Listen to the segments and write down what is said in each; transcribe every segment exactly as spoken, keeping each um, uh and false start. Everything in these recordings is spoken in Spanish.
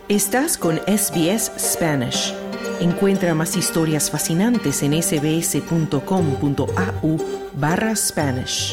Estás con S B S Spanish. Encuentra más historias fascinantes en sbs.com.au barra Spanish.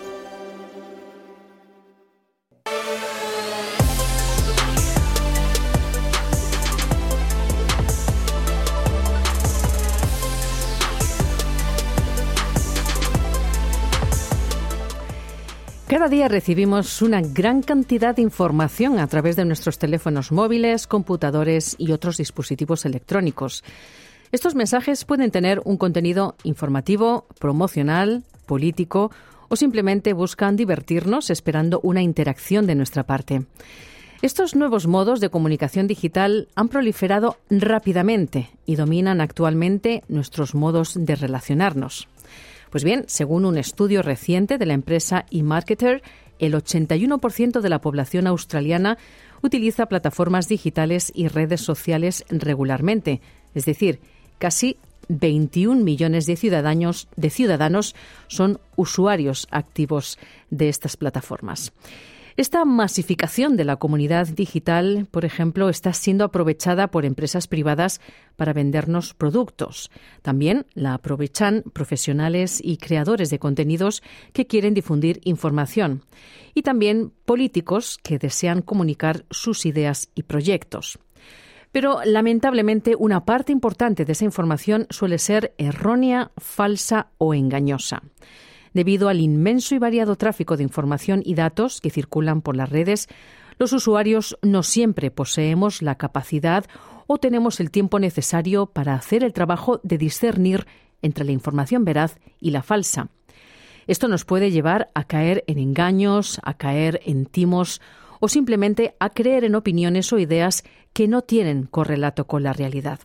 Cada día recibimos una gran cantidad de información a través de nuestros teléfonos móviles, computadores y otros dispositivos electrónicos. Estos mensajes pueden tener un contenido informativo, promocional, político o simplemente buscan divertirnos esperando una interacción de nuestra parte. Estos nuevos modos de comunicación digital han proliferado rápidamente y dominan actualmente nuestros modos de relacionarnos. Pues bien, según un estudio reciente de la empresa eMarketer, el ochenta y uno por ciento de la población australiana utiliza plataformas digitales y redes sociales regularmente. Es decir, casi veintiún millones de ciudadanos, de ciudadanos son usuarios activos de estas plataformas. Esta masificación de la comunidad digital, por ejemplo, está siendo aprovechada por empresas privadas para vendernos productos. También la aprovechan profesionales y creadores de contenidos que quieren difundir información. Y también políticos que desean comunicar sus ideas y proyectos. Pero, lamentablemente, una parte importante de esa información suele ser errónea, falsa o engañosa. Debido al inmenso y variado tráfico de información y datos que circulan por las redes, los usuarios no siempre poseemos la capacidad o tenemos el tiempo necesario para hacer el trabajo de discernir entre la información veraz y la falsa. Esto nos puede llevar a caer en engaños, a caer en timos o simplemente a creer en opiniones o ideas que no tienen correlato con la realidad.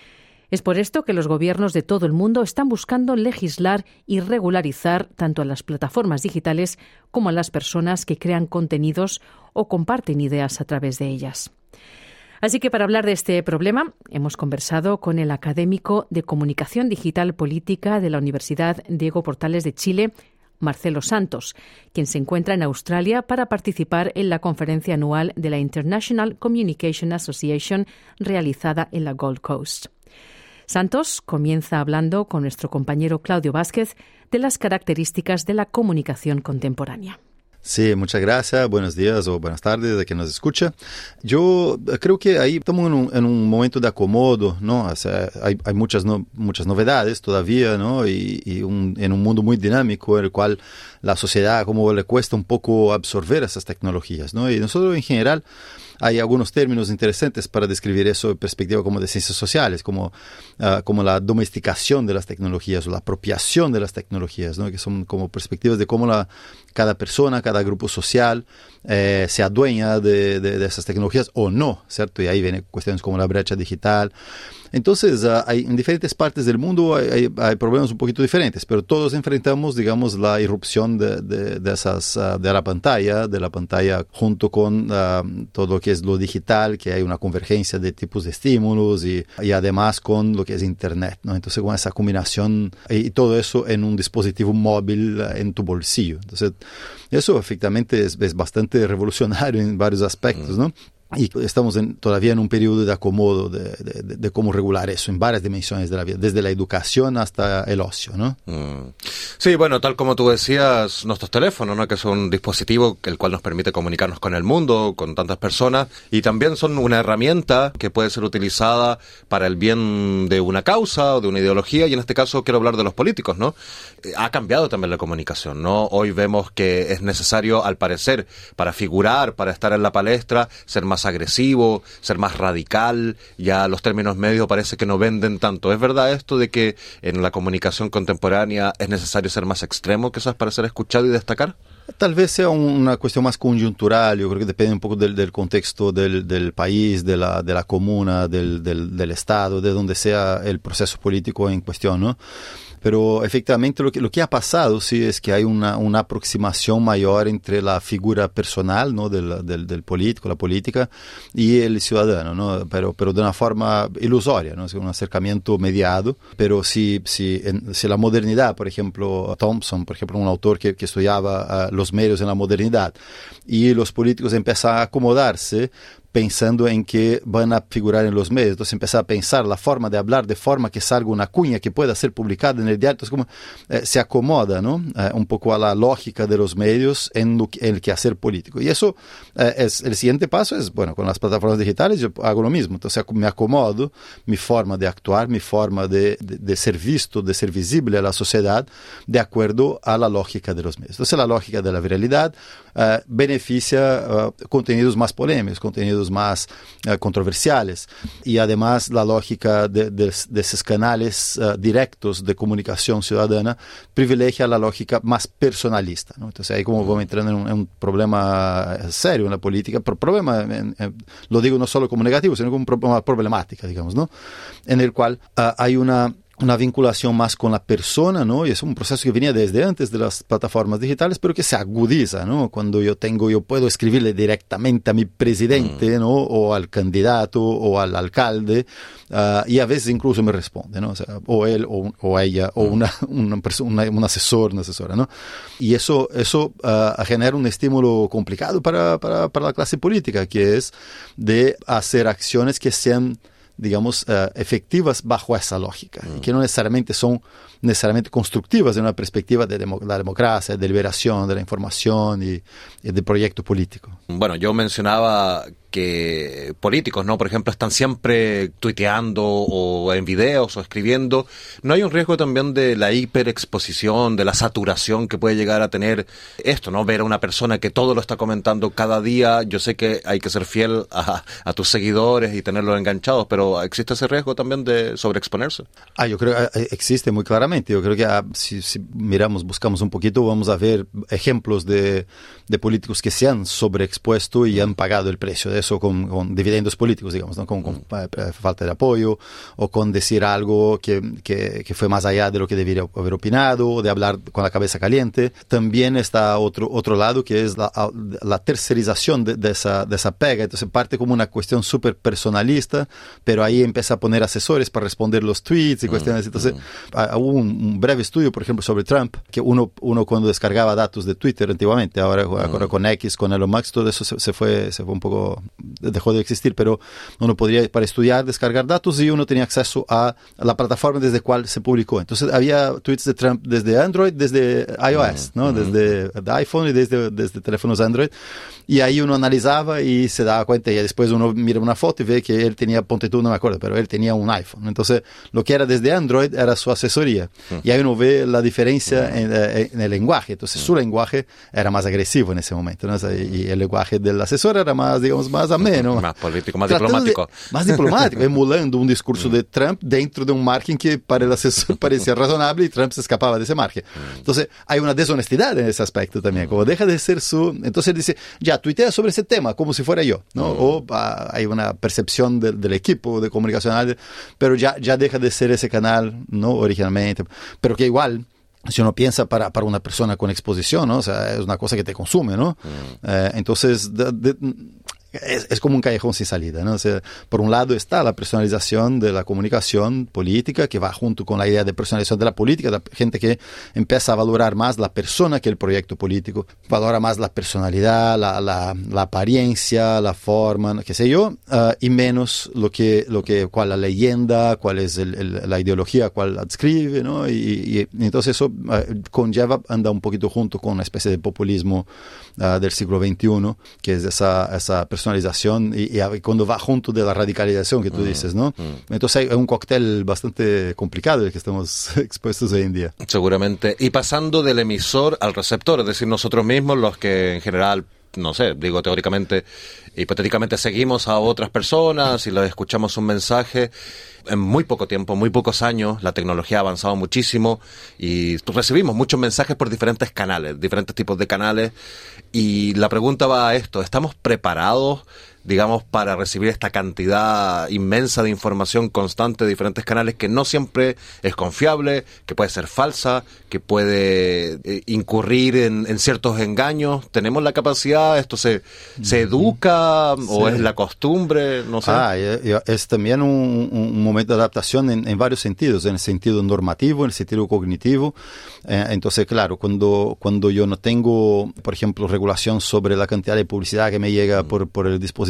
Es por esto que los gobiernos de todo el mundo están buscando legislar y regularizar tanto a las plataformas digitales como a las personas que crean contenidos o comparten ideas a través de ellas. Así que para hablar de este problema, hemos conversado con el académico de Comunicación Digital Política de la Universidad Diego Portales de Chile, Marcelo Santos, quien se encuentra en Australia para participar en la conferencia anual de la International Communication Association realizada en la Gold Coast. Santos comienza hablando con nuestro compañero Claudio Vázquez de las características de la comunicación contemporánea. Sí, muchas gracias. Buenos días o buenas tardes a quien nos escucha. Yo creo que ahí estamos en un, en un momento de acomodo, ¿no? O sea, hay, hay muchas, no, muchas novedades todavía, ¿no? Y, y un, en un mundo muy dinámico en el cual la sociedad como le cuesta un poco absorber esas tecnologías, ¿no? Y nosotros en general hay algunos términos interesantes para describir eso en perspectiva como de ciencias sociales, como, uh, como la domesticación de las tecnologías o la apropiación de las tecnologías, ¿no? Que son como perspectivas de cómo la, cada persona, cada grupo social eh, se adueña de, de, de esas tecnologías o no, ¿cierto? Y ahí vienen cuestiones como la brecha digital. Entonces, uh, hay, en diferentes partes del mundo hay, hay, hay problemas un poquito diferentes, pero todos enfrentamos, digamos, la irrupción de, de, de, esas, uh, de la pantalla, de la pantalla junto con uh, todo lo que es lo digital, que hay una convergencia de tipos de estímulos y, y además con lo que es Internet, ¿no? Entonces, con esa combinación y, y todo eso en un dispositivo móvil uh, en tu bolsillo. Entonces, eso efectivamente es, es bastante revolucionario en varios aspectos, ¿no? Y estamos en, todavía en un periodo de acomodo de, de, de, de cómo regular eso en varias dimensiones de la vida, desde la educación hasta el ocio, ¿no? Mm. Sí, bueno, tal como tú decías, nuestros teléfonos, ¿no? Que son un dispositivo el cual nos permite comunicarnos con el mundo, con tantas personas, y también son una herramienta que puede ser utilizada para el bien de una causa o de una ideología, y en este caso quiero hablar de los políticos, ¿no? Ha cambiado también la comunicación, ¿no? Hoy vemos que es necesario, al parecer, para figurar, para estar en la palestra, ser más agresivo, ser más radical. Ya los términos medios parece que no venden tanto. ¿Es verdad esto de que en la comunicación contemporánea es necesario ser más extremo quizás para ser escuchado y destacar? Tal vez sea una cuestión más coyuntural. Yo creo que depende un poco del, del contexto del, del país, de la, de la comuna, del, del, del estado, de donde sea el proceso político en cuestión, ¿no? Pero efectivamente lo que, lo que ha pasado sí es que hay una, una aproximación mayor entre la figura personal, ¿no? del, del, del político, la política, y el ciudadano, ¿no? Pero, pero de una forma ilusoria, ¿no? Es un acercamiento mediado. Pero si, si, en, si la modernidad, por ejemplo, Thompson, por ejemplo, un autor que, que estudiaba uh, los medios en la modernidad, y los políticos empiezan a acomodarse pensando en que van a figurar en los medios. Entonces empezar a pensar la forma de hablar de forma que salga una cuña que pueda ser publicada en el diario. Entonces como eh, se acomoda, ¿no? Eh, un poco a la lógica de los medios en, lo, en el quehacer político. Y eso eh, es el siguiente paso, es, bueno, con las plataformas digitales yo hago lo mismo. Entonces me acomodo mi forma de actuar, mi forma de, de, de ser visto, de ser visible a la sociedad de acuerdo a la lógica de los medios. Entonces la lógica de la viralidad uh, beneficia uh, contenidos más polémicos, contenidos más uh, controversiales, y además la lógica de, de, de esos canales uh, directos de comunicación ciudadana privilegia la lógica más personalista, ¿no? Entonces ahí como vamos entrando en un, en un problema serio en la política, pero problema, en, en, lo digo no solo como negativo, sino como un problema problemática, digamos, ¿no? En el cual uh, hay una una vinculación más con la persona, ¿no? Y es un proceso que venía desde antes de las plataformas digitales, pero que se agudiza, ¿no? Cuando yo tengo, yo puedo escribirle directamente a mi presidente, ¿no? O al candidato, o al alcalde, uh, y a veces incluso me responde, ¿no? O sea, o él, o, o ella, o una, una persona, un asesor, una asesora, ¿no? Y eso, eso uh, genera un estímulo complicado para, para, para la clase política, que es de hacer acciones que sean, digamos, uh, efectivas bajo esa lógica, mm. que no necesariamente son necesariamente constructivas en una perspectiva de demo- la democracia, de liberación de la información y, y de proyecto político. Bueno, yo mencionaba que políticos, ¿no? Por ejemplo, están siempre tuiteando o en videos o escribiendo. ¿No hay un riesgo también de la hiperexposición, de la saturación que puede llegar a tener esto, ¿no? Ver a una persona que todo lo está comentando cada día. Yo sé que hay que ser fiel a, a tus seguidores y tenerlos enganchados, pero ¿existe ese riesgo también de sobreexponerse? Ah, yo creo que existe muy claramente. Yo creo que ah, si, si miramos, buscamos un poquito, vamos a ver ejemplos de, de políticos que se han sobreexpuesto y han pagado el precio de eso con, con dividendos políticos, digamos, ¿no? Con, con eh, falta de apoyo o con decir algo que, que, que fue más allá de lo que debería haber opinado, o de hablar con la cabeza caliente. También está otro, otro lado que es la, la tercerización de, de, esa, de esa pega. Entonces parte como una cuestión súper personalista, pero ahí empieza a poner asesores para responder los tweets y cuestiones. Entonces uh, hubo un, un breve estudio, por ejemplo, sobre Trump, que uno, uno cuando descargaba datos de Twitter antiguamente, ahora, ahora con X, con Elon Musk, todo eso se, se, fue, se fue un poco, dejó de existir, pero uno podría, para estudiar, descargar datos y uno tenía acceso a la plataforma desde cual se publicó. Entonces había tweets de Trump desde Android, desde iOS, ¿no? Desde de iPhone y desde, desde teléfonos Android. Y ahí uno analizaba y se daba cuenta, y después uno mira una foto y ve que él tenía, ponte tú, no me acuerdo, pero él tenía un iPhone. Entonces, lo que era desde Android era su asesoría. Uh-huh. Y ahí uno ve la diferencia uh-huh. en, en el lenguaje. Entonces, uh-huh. su lenguaje era más agresivo en ese momento, ¿no? O sea, y el lenguaje del asesor era más, digamos, más ameno. Más político, más diplomático. De, más diplomático, emulando un discurso uh-huh. de Trump dentro de un margen que para el asesor parecía razonable y Trump se escapaba de ese margen. Uh-huh. Entonces, hay una deshonestidad en ese aspecto también. Como deja de ser su... Entonces, él dice, ya, tuitea sobre ese tema como si fuera yo, ¿no? Uh-huh. O uh, hay una percepción de, del equipo de comunicacional, pero ya, ya deja de ser ese canal, ¿no? Originalmente, pero que igual, si uno piensa para, para una persona con exposición, ¿no? O sea, es una cosa que te consume, ¿no? Uh-huh. Eh, entonces, de, de, Es, es como un callejón sin salida, ¿no? O sea, por un lado está la personalización de la comunicación política, que va junto con la idea de personalización de la política, la gente que empieza a valorar más la persona que el proyecto político, valora más la personalidad, la, la, la apariencia, la forma, qué sé yo, uh, y menos lo que, lo que, cuál la leyenda, cuál es el, el, la ideología, cuál adscribe, ¿no? Y, y, y entonces eso uh, conlleva, anda un poquito junto con una especie de populismo uh, del siglo veintiuno, que es esa, esa personalización personalización y, y cuando va junto de la radicalización que tú mm, dices, ¿no? Mm. Entonces hay un cóctel bastante complicado el que estamos expuestos hoy en día. Seguramente. Y pasando del emisor al receptor, es decir, nosotros mismos, los que en general, no sé, digo teóricamente, hipotéticamente seguimos a otras personas y les escuchamos un mensaje. En muy poco tiempo, muy pocos años, la tecnología ha avanzado muchísimo y recibimos muchos mensajes por diferentes canales, diferentes tipos de canales. Y la pregunta va a esto: ¿estamos preparados, digamos, para recibir esta cantidad inmensa de información constante de diferentes canales que no siempre es confiable, que puede ser falsa, que puede eh, incurrir en, en ciertos engaños? ¿Tenemos la capacidad? ¿Esto se, se educa sí. o es la costumbre? No sé. Ah, es también un, un momento de adaptación en, en varios sentidos, en el sentido normativo, en el sentido cognitivo. Eh, entonces, claro, cuando, cuando yo no tengo, por ejemplo, regulación sobre la cantidad de publicidad que me llega por, por el dispositivo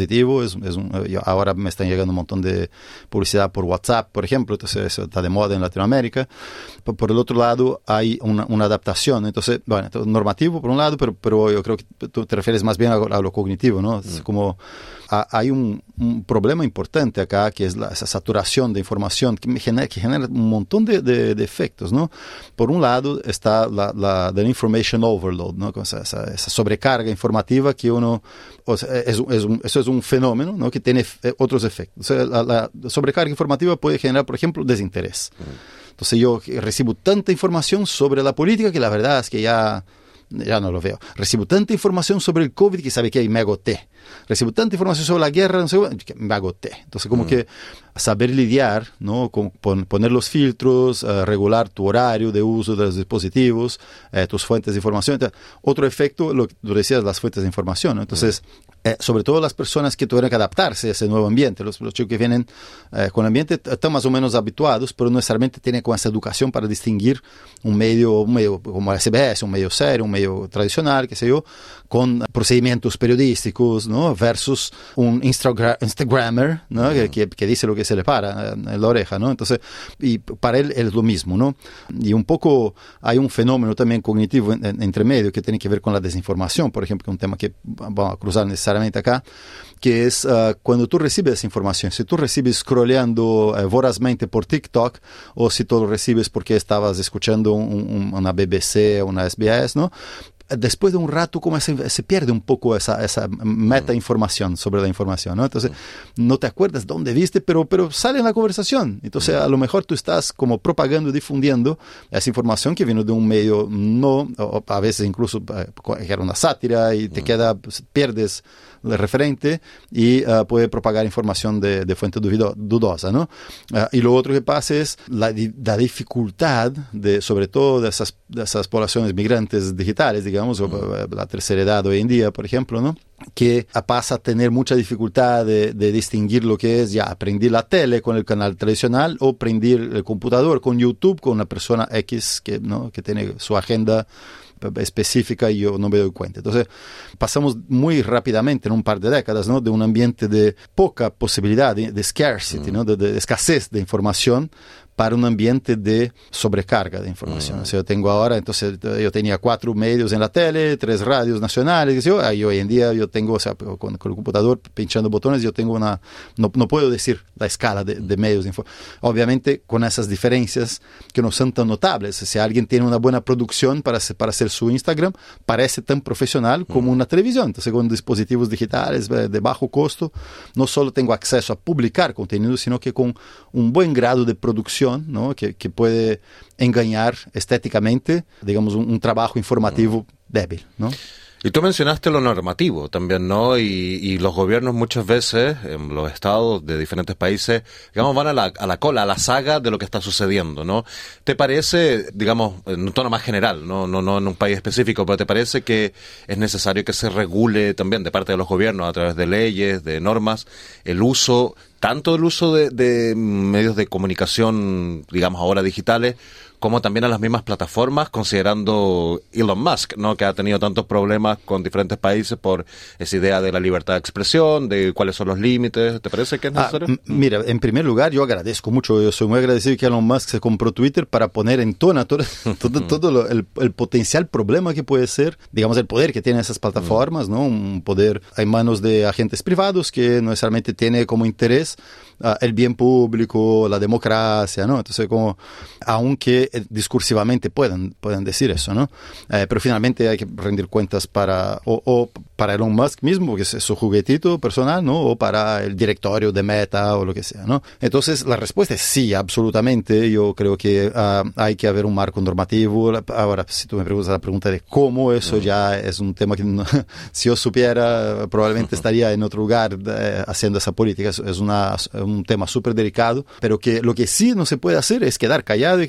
dispositivo. Es, es un, ahora me están llegando un montón de publicidad por WhatsApp, por ejemplo, entonces eso está de moda en Latinoamérica. Por, por el otro lado, hay una, una adaptación. Entonces, bueno, normativo por un lado, pero, pero yo creo que tú te refieres más bien a, a lo cognitivo, ¿no? Es como a, hay un, un problema importante acá, que es la, esa saturación de información que, me genera, que genera un montón de, de, de efectos, ¿no? Por un lado está la, la del information overload, ¿no? Esa, esa, esa sobrecarga informativa que uno, o sea, es, es un, eso es un fenómeno, ¿no? Que tiene otros efectos. O sea, la, la sobrecarga informativa puede generar, por ejemplo, desinterés. Entonces yo recibo tanta información sobre la política que la verdad es que ya ya no lo veo. Recibo tanta información sobre el COVID que sabe que ahí me agoté. Recibo tanta información sobre la guerra, no sé, que me agoté. Entonces, como mm. que saber lidiar, ¿no? Con pon, poner los filtros, uh, regular tu horario de uso de los dispositivos, eh, tus fuentes de información. Entonces, otro efecto, lo que tú decías, las fuentes de información, ¿no? Entonces, mm. eh, sobre todo las personas que tuvieron que adaptarse a ese nuevo ambiente, los, los chicos que vienen eh, con el ambiente están más o menos habituados, pero no necesariamente tienen con esa educación para distinguir un medio, un medio como la S B S, un medio serio, un medio tradicional, qué sé yo, con procedimientos periodísticos, ¿no? Versus un Instagra- Instagrammer, ¿no? Uh-huh. que, que dice lo que se le para en la oreja, ¿no? Entonces, y para él es lo mismo, ¿no? Y un poco hay un fenómeno también cognitivo en, en, entre medio que tiene que ver con la desinformación, por ejemplo, que es un tema que vamos a cruzar necesariamente acá, que es uh, cuando tú recibes esa información, si tú recibes scrolleando uh, vorazmente por TikTok, o si tú lo recibes porque estabas escuchando un, un, una B B C, una S B S, ¿no? Después de un rato como se, se pierde un poco esa, esa meta información sobre la información, ¿no? Entonces no te acuerdas dónde viste, pero, pero sale en la conversación. Entonces a lo mejor tú estás como propagando, difundiendo esa información que vino de un medio no, o a veces incluso eh, que era una sátira y te queda, pierdes el referente y uh, puede propagar información de, de fuente duvido, dudosa, ¿no? Uh, y lo otro que pasa es la, la dificultad, de, sobre todo de esas, de esas poblaciones migrantes digitales, digamos, o la tercera edad hoy en día, por ejemplo, ¿no? Que pasa a tener mucha dificultad de, de distinguir lo que es ya prender la tele con el canal tradicional o prender el computador con YouTube con una persona X que, ¿no? que tiene su agenda específica y yo no me doy cuenta. Entonces pasamos muy rápidamente en un par de décadas, ¿no? De un ambiente de poca posibilidad, de, de scarcity, ¿no? de, de escasez de información para un ambiente de sobrecarga de información. Mm. O sea, yo tengo ahora, entonces yo tenía cuatro medios en la tele, tres radios nacionales, yo, y hoy en día yo tengo, o sea, con, con el computador pinchando botones, yo tengo una, no, no puedo decir la escala de, de medios de información. Obviamente con esas diferencias que no son tan notables. Si alguien tiene una buena producción para, para hacer su Instagram, parece tan profesional como mm. una televisión. Entonces con dispositivos digitales de bajo costo, no solo tengo acceso a publicar contenido, sino que con un buen grado de producción, ¿no? que, que puede engañar estéticamente, digamos, un, un trabajo informativo débil, ¿no? Y tú mencionaste lo normativo también, ¿no? Y, y los gobiernos muchas veces, en los estados de diferentes países, digamos, van a la, a la cola, a la saga de lo que está sucediendo, ¿no? ¿Te parece, digamos, en un tono más general, no, no, no en un país específico, pero te parece que es necesario que se regule también de parte de los gobiernos a través de leyes, de normas, el uso, tanto el uso de, de medios de comunicación, digamos, ahora digitales, como también a las mismas plataformas, considerando Elon Musk, ¿no? Que ha tenido tantos problemas con diferentes países por esa idea de la libertad de expresión, de cuáles son los límites? ¿Te parece que es necesario? Ah, m- mira, en primer lugar, yo agradezco mucho, yo soy muy agradecido que Elon Musk se compró Twitter para poner en tona todo, todo, todo lo, el, el potencial problema que puede ser, digamos, el poder que tienen esas plataformas, ¿no? Un poder en manos de agentes privados que no necesariamente tiene como interés uh, el bien público, la democracia, ¿no? Entonces, como, aunque discursivamente puedan, puedan decir eso, ¿no? Eh, pero finalmente hay que rendir cuentas para, o, o para Elon Musk mismo, que es su juguetito personal, ¿no? O para el directorio de Meta o lo que sea, ¿no? Entonces, la respuesta es sí, absolutamente. Yo creo que uh, hay que haber un marco normativo. Ahora, si tú me preguntas la pregunta de cómo, eso uh-huh. ya es un tema que no, si yo supiera, probablemente uh-huh. estaría en otro lugar eh, haciendo esa política. Es, es una, un tema súper delicado, pero que lo que sí no se puede hacer es quedar callado y quedar parado.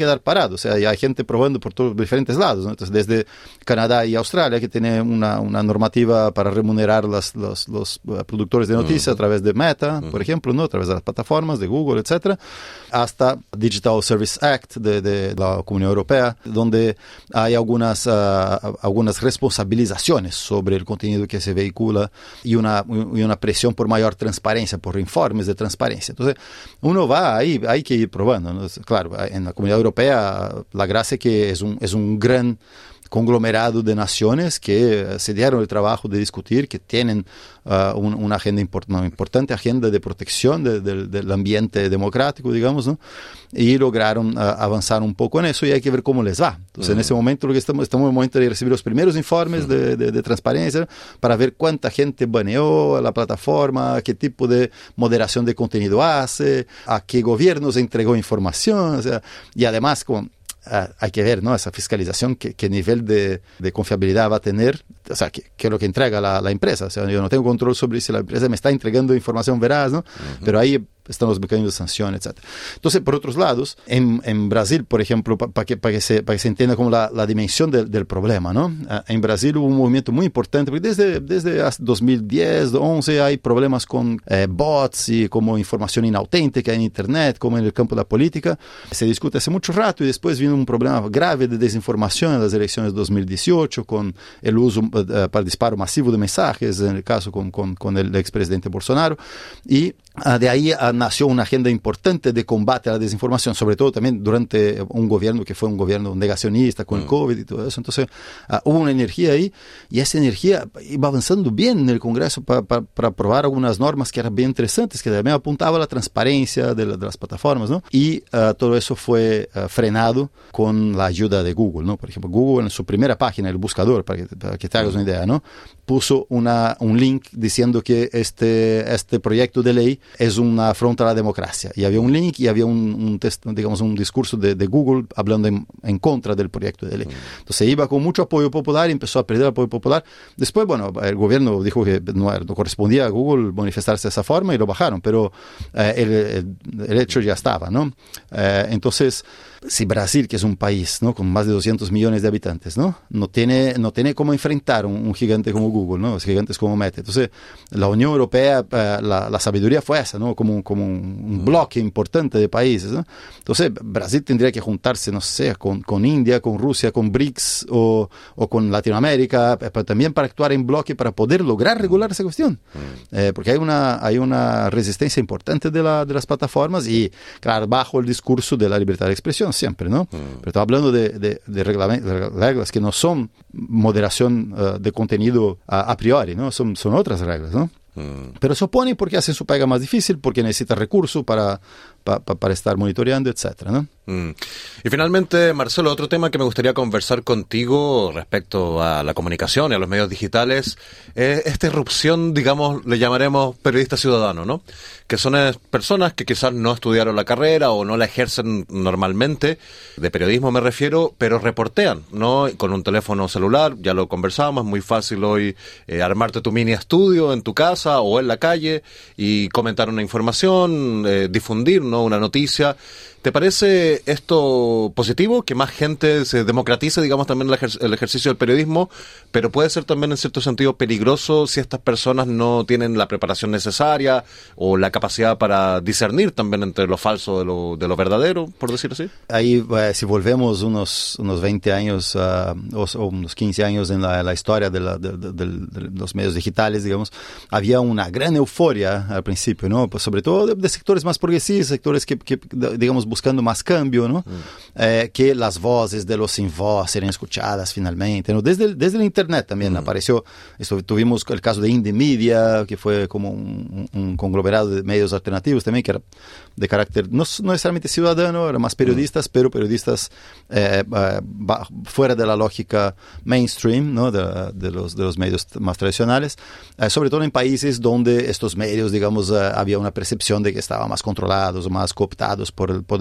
lado, o sea, hay gente probando por todos diferentes lados, ¿no? Entonces, desde Canadá y Australia, que tiene una, una normativa para remunerar las, los, los productores de noticias uh-huh. a través de Meta, uh-huh. por ejemplo, ¿no? A través de las plataformas de Google, etcétera, hasta Digital Service Act de, de la Comunidad Europea, donde hay algunas, uh, algunas responsabilizaciones sobre el contenido que se vehicula y una, y una presión por mayor transparencia, por informes de transparencia. Entonces, uno va ahí, hay que ir probando, ¿no? Claro, en la Comunidad Europea la gracia es que es un, es un gran conglomerado de naciones que se dieron el trabajo de discutir, que tienen uh, un, una agenda import, una importante agenda de protección de, de, del ambiente democrático, digamos, ¿no? Y lograron uh, avanzar un poco en eso y hay que ver cómo les va. Entonces, uh-huh. en ese momento lo que estamos, estamos en el momento de recibir los primeros informes uh-huh. de, de, de transparencia para ver cuánta gente baneó la plataforma, qué tipo de moderación de contenido hace, a qué gobiernos entregó información, o sea, y además como Uh, hay que ver, ¿no? Esa fiscalización, qué, qué nivel de, de confiabilidad va a tener, o sea, qué, qué es lo que entrega la, la empresa. O sea, yo no tengo control sobre si la empresa me está entregando información veraz, ¿no? Uh-huh. Pero ahí están los mecanismos de sanción, etcétera. Entonces, por otros lados, en, en Brasil, por ejemplo, para pa que, pa que, se, pa que se entienda como la, la dimensión del, del problema, ¿no? Uh, en Brasil hubo un movimiento muy importante, porque desde, desde dos mil diez, once hay problemas con eh, bots y como información inauténtica en Internet, como en el campo de la política. Se discute hace mucho rato y después vino un problema grave de desinformación en las elecciones de dos mil dieciocho, con el uso uh, para disparo masivo de mensajes, en el caso con, con, con el expresidente Bolsonaro, y uh, de ahí uh, nació una agenda importante de combate a la desinformación, sobre todo también durante un gobierno que fue un gobierno negacionista con mm. el COVID y todo eso. Entonces uh, hubo una energía ahí y esa energía iba avanzando bien en el Congreso para pa, pa aprobar algunas normas que eran bien interesantes, que también apuntaban a la transparencia de, la, de las plataformas, ¿no? Y uh, todo eso fue uh, frenado con la ayuda de Google, ¿no? Por ejemplo, Google en su primera página, el buscador, para que, para que te hagas una idea, ¿no? Puso una, un link diciendo que este, este proyecto de ley es una afronta a la democracia. Y había un link y había un, un test, digamos, un discurso de, de Google hablando en, en contra del proyecto de ley. Entonces iba con mucho apoyo popular y empezó a perder apoyo popular. Después, bueno, el gobierno dijo que no, no correspondía a Google manifestarse de esa forma y lo bajaron, pero eh, el, el, el hecho ya estaba, ¿no? Eh, entonces, si Brasil, que es un país, ¿no? con más de doscientos millones de habitantes, ¿no? No tiene, no tiene cómo enfrentar un, un gigante como Google, ¿no? Los gigantes como Meta. Entonces, la Unión Europea, eh, la, la sabiduría fue esa, ¿no? Como, como un, un bloque importante de países, ¿no? Entonces, Brasil tendría que juntarse, no sé, con, con India, con Rusia, con BRICS o, o con Latinoamérica, pero también para actuar en bloque para poder lograr regular esa cuestión. Eh, porque hay una, hay una resistencia importante de, la, de las plataformas y, claro, bajo el discurso de la libertad de expresión siempre, ¿no? Mm. Pero estamos hablando de, de, de, de reglas que no son moderación uh, de contenido a, a priori, ¿no? Son, son otras reglas, ¿no? Mm. Pero se oponen porque hacen su pega más difícil, porque necesitan recursos para, pa, pa, para estar monitoreando, etcétera, ¿no? Mm. Y finalmente, Marcelo, otro tema que me gustaría conversar contigo respecto a la comunicación y a los medios digitales es esta irrupción, digamos, le llamaremos periodista ciudadano, ¿no? Que son personas que quizás no estudiaron la carrera o no la ejercen normalmente, de periodismo me refiero, pero reportean, ¿no? Con un teléfono celular, ya lo conversábamos, es muy fácil hoy eh, armarte tu mini estudio en tu casa o en la calle y comentar una información, eh, difundir, ¿no? Una noticia. ¿Te parece esto positivo? Que más gente se democratice, digamos, también el, ejer- el ejercicio del periodismo, pero puede ser también en cierto sentido peligroso si estas personas no tienen la preparación necesaria o la capacidad para discernir también entre lo falso de lo, de lo verdadero, por decirlo así. Ahí, eh, si volvemos unos, unos veinte años uh, o, o unos quince años en la, la historia de, la, de, de, de, de los medios digitales, digamos, había una gran euforia al principio, ¿no? Pues sobre todo de, de sectores más progresistas, sectores que, que digamos, buscando más cambio, ¿no? Mm. Eh, que las voces de los sin voz serían escuchadas finalmente, ¿no? Desde el, desde el Internet también mm. apareció, esto, tuvimos el caso de Indie Media, que fue como un, un conglomerado de medios alternativos también, que era de carácter no, no necesariamente ciudadano, eran más periodistas, mm. pero periodistas eh, eh, fuera de la lógica mainstream, ¿no? de, de, los, de los medios más tradicionales, eh, sobre todo en países donde estos medios, digamos, eh, había una percepción de que estaban más controlados o más cooptados por el poder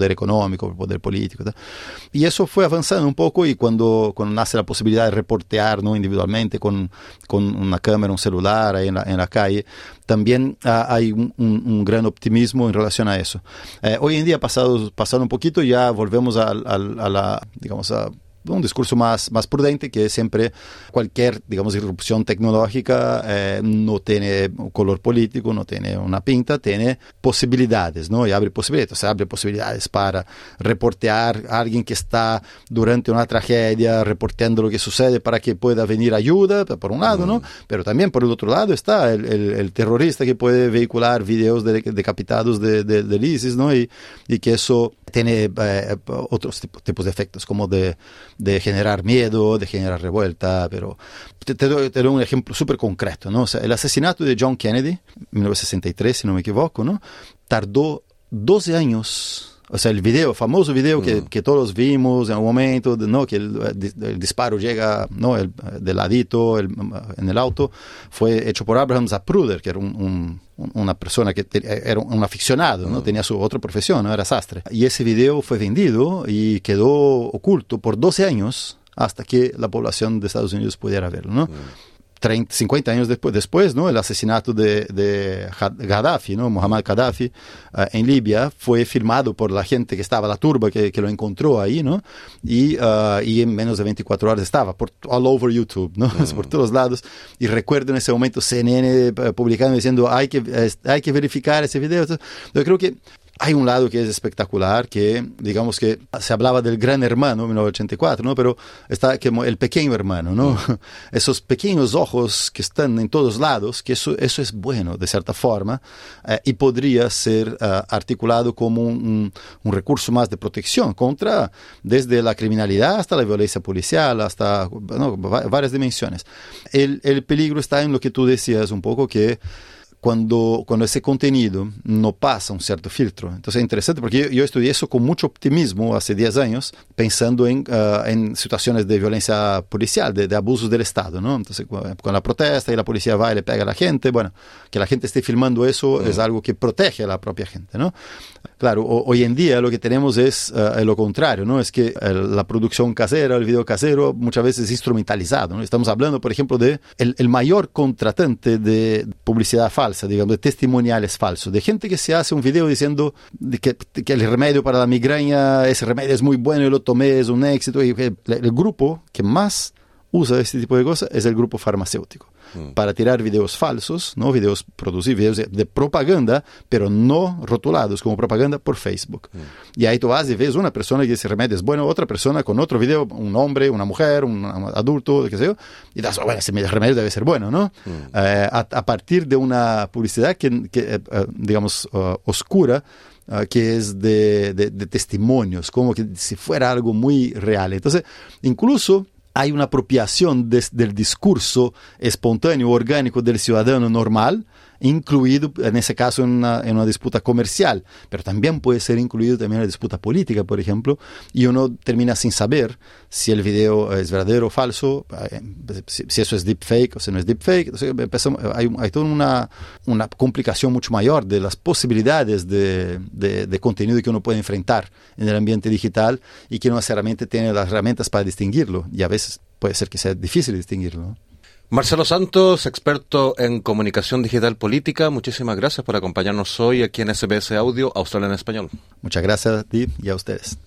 poder económico, por el poder político. ¿tá? Y eso fue avanzando un poco, y cuando, cuando nace la posibilidad de reportear, ¿no? individualmente con, con una cámara, un celular ahí en la, en la calle, también uh, hay un, un, un gran optimismo en relación a eso. Eh, hoy en día, pasado, pasado un poquito, ya volvemos a, a, a la, digamos, a un discurso más, más prudente, que siempre cualquier, digamos, irrupción tecnológica eh, no tiene un color político, no tiene una pinta, tiene posibilidades, ¿no? Y abre posibilidades, se abre posibilidades para reportear a alguien que está durante una tragedia, reporteando lo que sucede para que pueda venir ayuda, por un lado, ¿no? Pero también por el otro lado está el, el, el terrorista que puede vehicular videos de, de decapitados de, de, del ISIS, ¿no? Y, y que eso tiene eh, otros tipos, tipos de efectos, como de de generar miedo, de generar revuelta, pero te, te, doy, te doy un ejemplo súper concreto, ¿no? O sea, el asesinato de John Kennedy, en mil novecientos sesenta y tres, si no me equivoco, ¿no? Tardó doce años. O sea, el video, famoso video que, mm. que todos vimos en algún momento, ¿no? Que el, el disparo llega, ¿no? El, de ladito el, en el auto, fue hecho por Abraham Zapruder, que era un, un, una persona que te, era un aficionado, ¿no? Mm. Tenía su otra profesión, ¿no? Era sastre. Y ese video fue vendido y quedó oculto por doce años hasta que la población de Estados Unidos pudiera verlo, ¿no? Mm. treinta, cincuenta años después, después, ¿no? El asesinato de, de Gaddafi, ¿no? Muammar Gaddafi, uh, en Libia, fue filmado por la gente que estaba, la turba que, que lo encontró ahí, ¿no? Y, uh, y en menos de veinticuatro horas estaba por all over YouTube, ¿no? Mm. Por todos lados. Y recuerdo en ese momento C N N publicando diciendo, hay que, eh, hay que verificar ese video. Yo creo que hay un lado que es espectacular, que digamos que se hablaba del gran hermano en mil novecientos ochenta y cuatro, ¿no? Pero está como el pequeño hermano, ¿no? Mm. Esos pequeños ojos que están en todos lados, que eso, eso es bueno de cierta forma, eh, y podría ser uh, articulado como un, un, un recurso más de protección contra, desde la criminalidad hasta la violencia policial, hasta, ¿no? varias dimensiones. El, el peligro está en lo que tú decías un poco, que Cuando, cuando ese contenido no pasa un cierto filtro. Entonces es interesante porque yo, yo estudié eso con mucho optimismo hace diez años, pensando en, uh, en situaciones de violencia policial, de, de abusos del Estado, ¿no? Entonces con la protesta y la policía va y le pega a la gente, bueno, que la gente esté filmando eso mm. es algo que protege a la propia gente, ¿no? Claro, o, hoy en día lo que tenemos es uh, lo contrario, ¿no? Es que el, la producción casera, el video casero, muchas veces es instrumentalizado, ¿no? Estamos hablando, por ejemplo, de el, el mayor contratante de publicidad falsa, digamos, de testimoniales falsos, de gente que se hace un video diciendo de que, que el remedio para la migraña, ese remedio es muy bueno y lo tomé, es un éxito, y el, el grupo que más usa este tipo de cosas es el grupo farmacéutico, mm. para tirar videos falsos, ¿no? Videos producidos, videos de, de propaganda, pero no rotulados como propaganda por Facebook. Mm. Y ahí tú vas y ves una persona que dice remedio es bueno, otra persona con otro video, un hombre, una mujer, un, un adulto, qué sé yo, y das, bueno, ese remedio debe ser bueno, ¿no? Mm. Eh, a, a partir de una publicidad que, que eh, digamos, uh, oscura, Uh, que es de, de, de testimonios, como que si fuera algo muy real. Entonces, incluso hay una apropiación de, del discurso espontáneo, orgánico del ciudadano normal, incluido en ese caso en una, en una disputa comercial, pero también puede ser incluido también en la disputa política, por ejemplo, y uno termina sin saber si el video es verdadero o falso, si, si eso es deepfake o si no es deepfake. Entonces, empezamos, hay, hay toda una, una complicación mucho mayor de las posibilidades de, de, de contenido que uno puede enfrentar en el ambiente digital, y que no necesariamente tiene las herramientas para distinguirlo, y a veces puede ser que sea difícil distinguirlo, ¿no? Marcelo Santos, experto en comunicación digital política, muchísimas gracias por acompañarnos hoy aquí en S B S Audio Australia en Español. Muchas gracias a ti y a ustedes.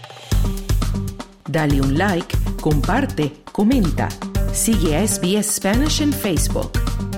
Dale un like, comparte, comenta. Sigue a S B S Spanish en Facebook.